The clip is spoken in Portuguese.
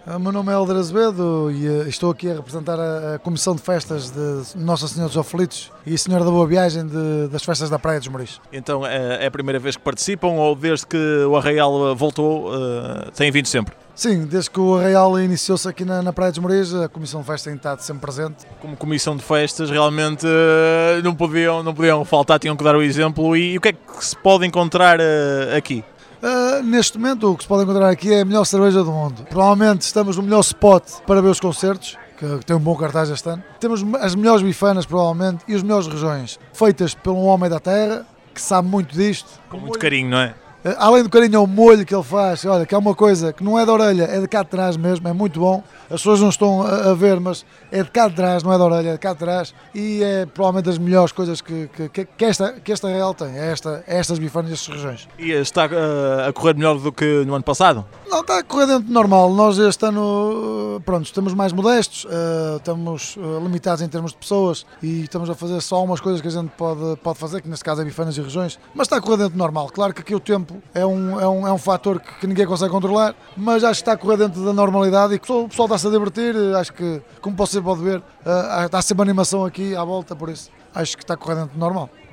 O meu nome é Helder Azevedo e estou aqui a representar a Comissão de Festas de Nossa Senhora dos Aflitos e Senhora da Boa Viagem das Festas da Praia dos Mouris. Então é a primeira vez que participam ou desde que o Arraial voltou têm vindo sempre? Sim, desde que o Arraial iniciou-se aqui na Praia dos Mouris, a Comissão de Festas tem estado sempre presente. Como Comissão de Festas realmente não podiam faltar, tinham que dar o exemplo. E o que é que se pode encontrar aqui? Neste momento o que se pode encontrar aqui é a melhor cerveja do mundo. Provavelmente estamos no melhor spot para ver os concertos, que tem um bom cartaz este ano. Temos as melhores bifanas provavelmente e os melhores rojões, feitas por um homem da terra, que sabe muito disto. Com muito carinho, não é? Além do carinho ao molho que ele faz, olha, que é uma coisa que não é da orelha, é de cá de trás mesmo, é muito bom. As pessoas não estão a ver, mas é de cá de trás, não é da orelha, é de cá de trás. E é provavelmente das melhores coisas que este Arraial tem, estas bifanas e estes regiões. E está a correr melhor do que no ano passado? Não, está a correr dentro do normal. Nós este ano, pronto, estamos mais modestos, estamos limitados em termos de pessoas e estamos a fazer só umas coisas que a gente pode fazer, que neste caso é bifanas e regiões, mas está a correr dentro do normal. Claro que aqui o tempo é um fator que ninguém consegue controlar, mas acho que está a correr dentro da normalidade e que o pessoal está-se a divertir. Acho que, como você pode ver, está sempre animação aqui à volta, por isso acho que está a correr dentro do normal.